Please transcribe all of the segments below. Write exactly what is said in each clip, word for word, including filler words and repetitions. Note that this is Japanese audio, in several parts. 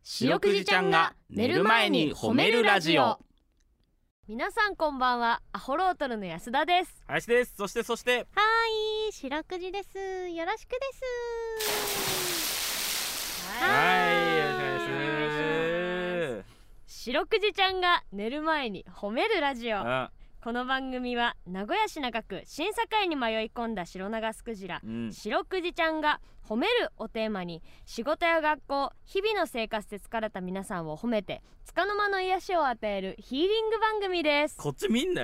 白くじちゃんが寝る前に褒めるラジオ。 皆さんこんばんは。アホロートルの安田です。 林です。そしてそしてはーい、白くじです。よろしくです。 はい、よろしくお願いします。 白くじちゃんが寝る前に褒めるラジオ。 あこの番組は名古屋市中区審査会に迷い込んだ白長スクジラ、うん、白くじちゃんが褒めるをテーマに仕事や学校、日々の生活で疲れた皆さんを褒めて束の間の癒しを与えるヒーリング番組です。 こっち見んなよ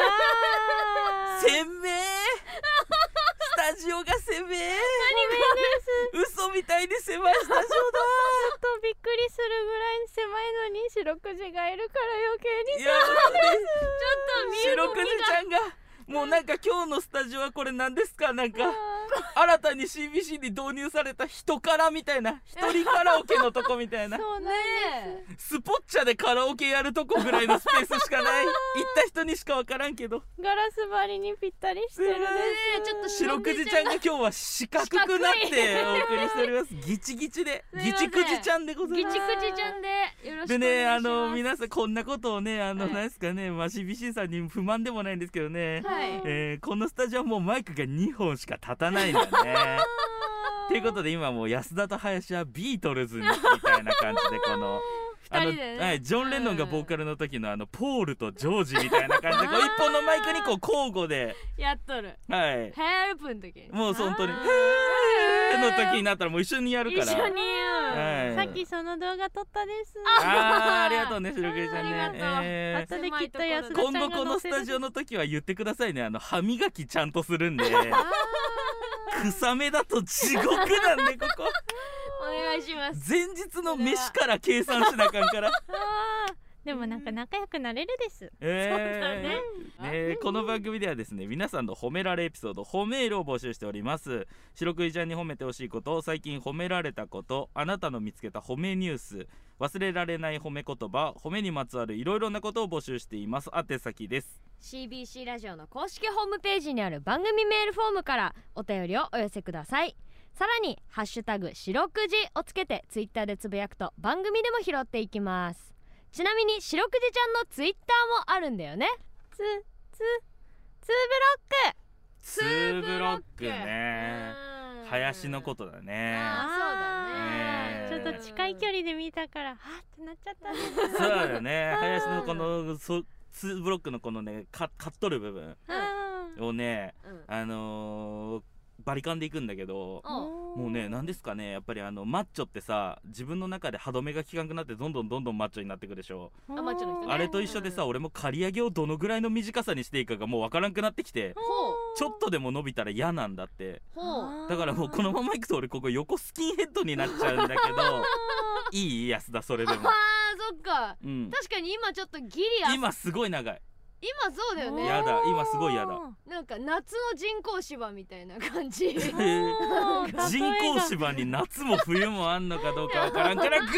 鮮明スタジオが鮮明嘘みたいに狭いスタジオだ。ちょっとびっくりするぐらい狭いのに白くじがいるから余計にいや狭いです。 ちょっと白くじちゃんがもうなんか今日のスタジオはこれ何ですか、なんか新たに シービーシー に導入された人からみたいな、一人カラオケのとこみたいなそうなんです。 スポッチャでカラオケやるとこぐらいのスペースしかない。行った人にしか分からんけどガラス張りにぴったりしてるです。 ちょっと白くじちゃんが今日は四角くなってお送りしております。ギチギチでギチくじちゃんでございます。 ギチくじちゃんでよろしくお願いします。 でね、あの皆さんこんなことをね、あの、はい、なんですかね、まあ、シービーシー さんに不満でもないんですけどね、 はい、 えー、このスタジオはもうマイクがにほんしか立たないんだねということで今もう安田と林はビートルズみたいな感じでこのあの、ね、はい、ジョン・レノンがボーカルの時のあのポールとジョージみたいな感じでこう一本のマイクにこう交互でやっとる。 はい、 ヘルプの時もう本当にヘーの時になったらもう一緒にやるから一緒に言う、はい、さっきその動画撮ったです。 あーありがとうね白くじちゃんね、 えー、後できっと安田ちゃんが今後このスタジオの時は言ってくださいね。あの歯磨きちゃんとするんで臭めだと地獄なんでここお願いします。 前日の飯から計算しなあかんからでもなんか仲良くなれるです。 えー、ねねこの番組ではですね、皆さんの褒められエピソード、褒めールを募集しております。白くじちゃんに褒めてほしいこと、最近褒められたこと、あなたの見つけた褒めニュース、忘れられない褒め言葉、褒めにまつわるいろいろなことを募集しています。宛先です。 シービーシー ラジオの公式ホームページにある番組メールフォームからお便りをお寄せください。さらにハッシュタグ白くじをつけてツイッターでつぶやくと番組でも拾っていきます。ちなみに白くじちゃんのツイッターもあるんだよね。 つつつブロックツーブロックね、林のことだね。 あ、 そうだね、ね、ちょっと近い距離で見たからはってなっちゃったんです。 そうだよね、林のこのそツーブロックのこのねカッとる部分をね、うん、あのーバリカンでいくんだけど、もうね、なんですかね、やっぱりあのマッチョってさ、自分の中で歯止めが効かなくなってどんどんどんどんマッチョになっていくでしょ。 あ、マッチョの人ね、 あれと一緒でさ、うん、俺も刈り上げをどのぐらいの短さにしていいかがもうわからんくなってきて、ちょっとでも伸びたら嫌なんだって。だからもうこのままいくと俺ここ横スキンヘッドになっちゃうんだけどいい安田それでも。 あー、そっか、うん、確かに今ちょっとギリア今すごい長い。 今そうだよね。 やだ、今すごいやだ。 なんか夏の人工芝みたいな感じ人工芝に夏も冬もあんのかどうかわからんからグー隣の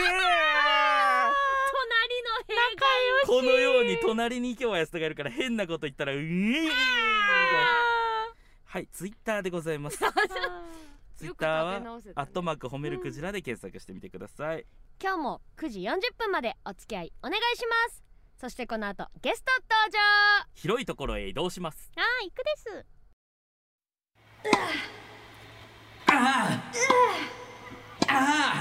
部屋このように隣に今日は安田がいるから変なこと言ったらうーはい、ツイッターでございます。ツイッターはアットマーク褒めるクジラで検索してみてください。 今日もくじよんじゅっぷんまでお付き合いお願いします。そしてこの後ゲスト登場。 広いところへ移動します。 あー、行くです。 あああ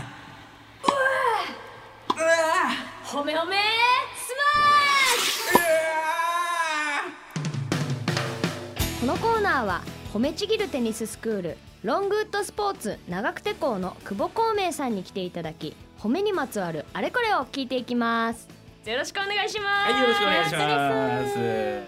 あ褒め褒めスマッシュ。このコーナーは褒めちぎるテニススクールロングウッドスポーツ長久手校の久保孔明さんに来ていただき、褒めにまつわるあれこれを聞いていきます。よろしくお願いします。 はい、よろしくお願いします。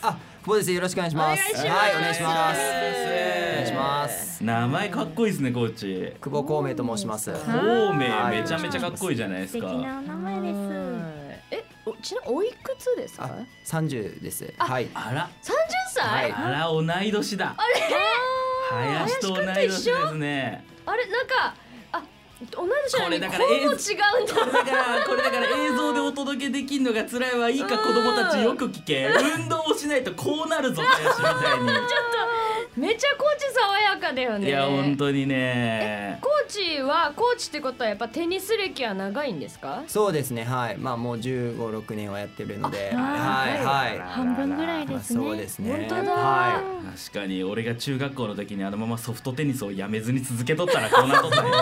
あ、久保です。よろしくお願いします。はい、お願いします。お願いします。 名前かっこいいですね、コーチ。 久保孔明と申します。 孔明、めちゃめちゃかっこいいじゃないですか。 素敵なお名前です。 え、おちなみにおいくつですか？ 三十です。はい。 あら、 三十歳？ あら、同い年だ。あれ？林と同い年ですね。あれ、なんか。 同じじゃない、ほぼ違うんだ。 これだからこれだから映像でお届けできるのが辛いわ。いいか子供たちよく聞け。運動をしないとこうなるぞ林みたいに。ちょっとめちゃコーチ爽やかだよね。 いや本当にね。 コーーチはコーチってことはやっぱテニス歴は長いんですか？ そうですね、はい。まあもうじゅうご、ろくねんはやってるので、 あはいはい。 半分ぐらいですね。 そうですね。 本当だは確かに俺が中学校の時にあのままソフトテニスをやめずに続けとったらこうなっとったね。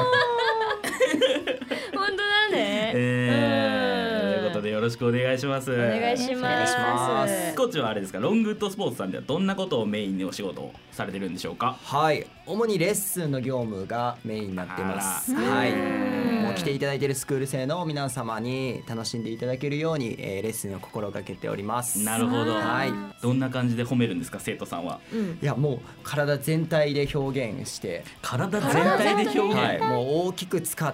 本当だね。 えー、ということでよろしくお願いします。 お願いします。 お願いしますコーチはあれですか、ロングッドスポーツさんではどんなことをメインにお仕事をされてるんでしょうか？ い。はい。主にレッスンの業務がメインになってます。 あらはい。 うんもう来ていただいているスクール生の皆様に楽しんでいただけるように、えー、レッスンを心がけております。 なるほど、 はい。 どんな感じで褒めるんですか、生徒さんは？ うんいやもう体全体で表現して、 体全体で表現、 はい、もう大きく使って、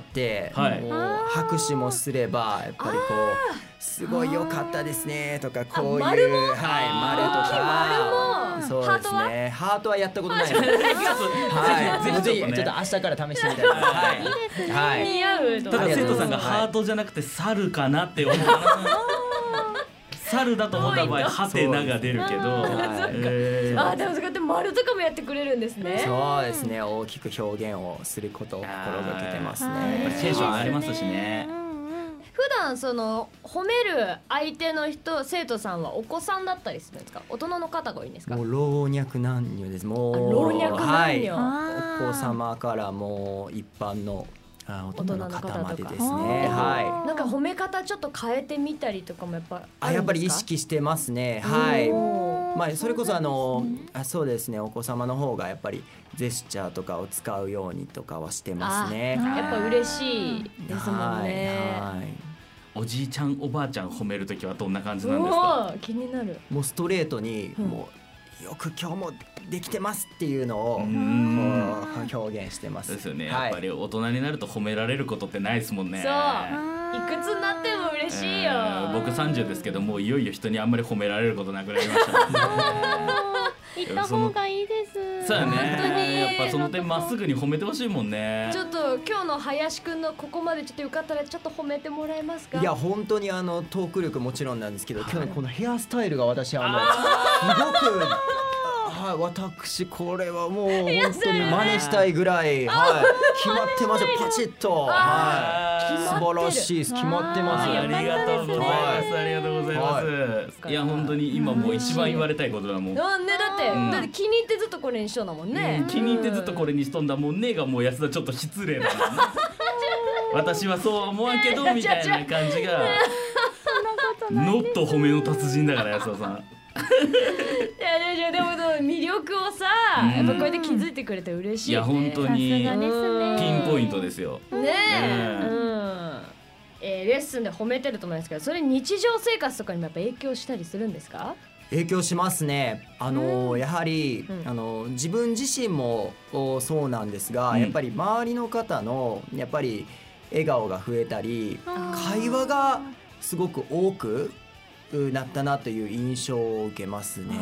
はいもう拍手もすればやっぱりこうすごい良かったですねとか、こういう丸もはい丸とか、 丸もそうですね。ハートはやったことないです。 はいはい、ぜぜひちょっとねひちょっと明日から試してみたいです。はい、はい。 似合うとただ生徒さんがはいハートじゃなくて猿かなって思うかな。猿だと思った場合ハテナが出るけど、 はいえーあ、でもそうやって丸とかもやってくれるんですね。 そうですね。大きく表現をすることを心がけてますやっねぱり。テンション上がりますしね。 普段その褒める相手の人、生徒さんはお子さんだったりするんですか？大人の方が多いんですか？ もう老若男女です。もうあ老若男女はい、 あーお子様からもう一般のあ大人の方までですね。 大人の方とかはい。 なんか褒め方ちょっと変えてみたりとかもやっぱああ、やっぱり意るんですか？ 識してますね。はい。 おーまあそれこそあのあそうですね、お子様の方がやっぱりジェスチャーとかを使うようにとかはしてますね。 あやっぱ嬉しいですもんね。 はいはい。 おじいちゃんおばあちゃん褒めるときはどんな感じなんですか？ おー、気になる。 もうストレートにうんもうよく今日もできてますっていうのをうこんう表現してます。 ですよね、 はいやっぱり大人になると褒められることってないですもんね。 そういくつになっても嬉しいよ。 えー僕さんじゅうですけどもういよいよ人にあんまり褒められることなくなりました、 行った方がいいです。 そうや本当にね、やっぱその点まっすぐに褒めてほしいもんね。 ちょっと今日の林くんのここまでちょっとよかったらちょっと褒めてもらえますか？ いや本当にあのトーク力もちろんなんですけど、今日のこのヘアスタイルが私あのすごくはい、私これはもう本当に真似したいぐらい、はい、決まってますよ、パチッと、はい、 決まってる素晴らしいです、決まってますあよ。 りがとうございます、ありがとうございます、 はいい、や本当に今もう一番言われたいことだもん、 なんでだって、 うんだって気に入ってずっとこれにしとんだもんね、 うん気に入ってずっとこれにしとんだもんねがもう安田ちょっと失礼だな私はそうは思わんけどみたいな感じがノット褒めの達人だから安田さんいやいやいやでもでも魅力をさ、 うんやっぱこうやって気づいてくれて嬉しい、ね、 いや本当にさすがですね。 ピンポイントですよ。 ねえ、 ううんんえーレッスンで褒めてると思うんですけど、それ日常生活とかにもやっぱ影響したりするんですか？ 影響しますね。あのやはり、 うんあの自分自身もおそうなんですが、 うんやっぱり周りの方のやっぱり笑顔が増えたり、会話がすごく多くなったなという印象を受けますね。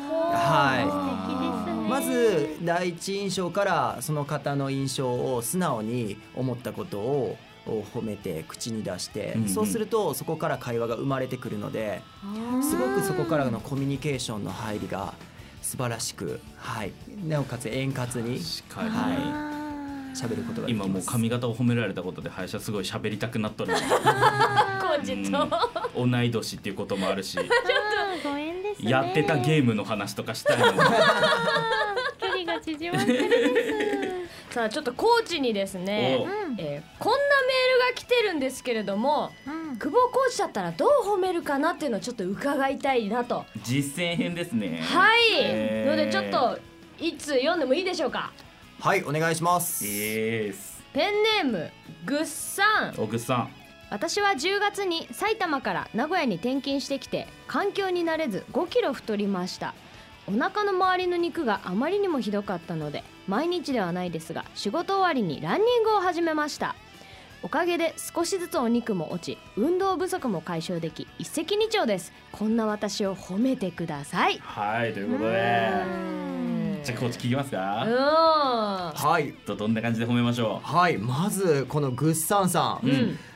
はい。素敵ですね。 まず第一印象からその方の印象を素直に思ったことを褒めて口に出して、 うんうんそうするとそこから会話が生まれてくるので、すごくそこからのコミュニケーションの入りが素晴らしく、はい、なおかつ円滑に確かに、 は喋ることができます。 今もう髪型を褒められたことで林はすごい喋りたくなっとるコーチと、 うん同い年っていうこともあるしあーご縁ですね。 やってたゲームの話とかしたいもん距離が縮まってるです。 さあちょっとコーチにですねお、 えーこんなメールが来てるんですけれども、 うん。 久保コーチだったらどう褒めるかなっていうのをちょっと伺いたいなと。 実践編ですね。 はい、 えーのでちょっといつ読んでもいいでしょうか。 はいお願いします。 イエスペンネームぐっさん。 小口さん私はじゅうがつに埼玉から名古屋に転勤してきて環境に慣れずごキロ太りました。お腹の周りの肉があまりにもひどかったので毎日ではないですが仕事終わりにランニングを始めました。おかげで少しずつお肉も落ち運動不足も解消でき一石二鳥です。こんな私を褒めてください。 はいということでうんじゃあコーチ聞きますか、 うんはいとどんな感じで褒めましょはい、まずこのグッサンさん、 う、うん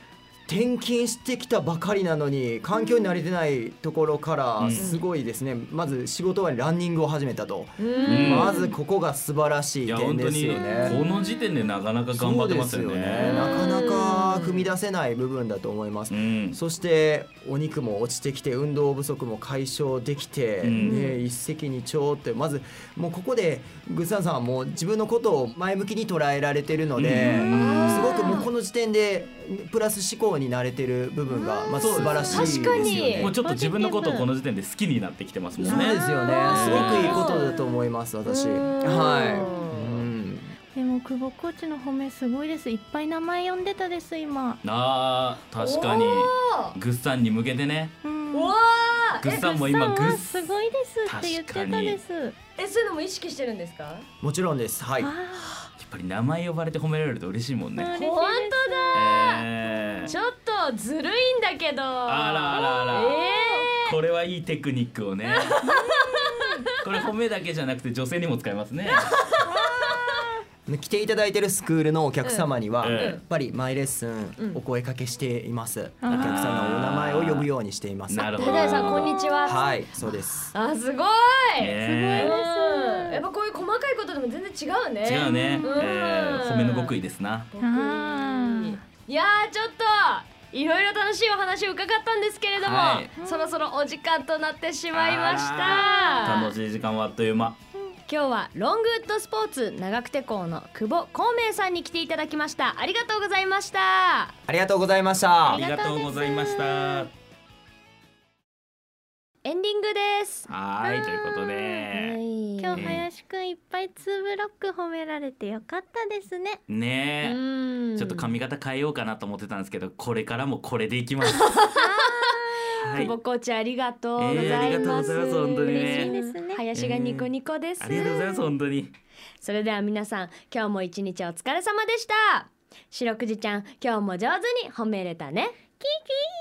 転勤してきたばかりなのに環境に慣れてないところかうんらすごいですね、まず仕事終わりランニングを始めたと、 んまずここが素晴らしいいや点です本当によね。 この時点でなかなか頑張ってますよね。 そうですよね、なかなか踏み出せない部分だと思います、 うんそしてお肉も落ちてきて運動不足も解消できて、 うんね、一石二鳥って、まずもうここでグッサンさんはもう自分のことを前向きに捉えられてるので、 うんすごくもうこの時点でプラス思考に慣れてる部分がまず素晴らしいですよ確かにね。 もうちょっと自分のことをこの時点で好きになってきてますもんね。 そうですよね、すごくいいことだと思います私。はい、うんでも久保コーチの褒めすごいです。いっぱい名前呼んでたです今。 あー確かにグッさんに向けてね。 うんおわグッさんも今ググッさんはッすごいですって言ってたです。 えそういうのも意識してるんですか？ もちろんです。はい。 あやっぱり名前呼ばれて褒められると嬉しいもんね。 ー嬉しいです。 本えーちょっとずるいんだけど。 あらあらあら、 えこれはいいテクニックをねこれ褒めだけじゃなくて女性にも使えますね。 来ていただいてるスクールのお客様には、 うんやっぱりマイレッスうんンお声かけしています、お客あーさんのお名前を呼ぶようにしています。 なるほど。 ー大々さんこんにちは。 はい、そうです。 あすごい。 ねうんやっぱこういう細かいことでも全然違うね。 違うね、 うんえー褒めの極意ですな。 僕いやーちょっといろいろ楽しいお話を伺ったんですけれども、 はいそろそろお時間となってしまいましあらーた。 楽しい時間はあっという間。 今日はロングウッドスポーツ長久手校の久保孔明さんに来ていただきました。ありがとうございました。 ありがとうございましたあ。りがとうございました。はエンディングです。 ーいということで今日林くんいっぱいツーブロック褒められてよかったですね。 ねえ、 うんちょっと髪型変えようかなと思ってたんですけど、これからもこれでいきます。はい久保コーチありがとうございます。 えーありがとうございます本当にね嬉しいですね。 林がニコニコです。 ありがとうございます本当に。 それでは皆さん今日も一日お疲れ様でした。白くじちゃん今日も上手に褒めれたね。キキ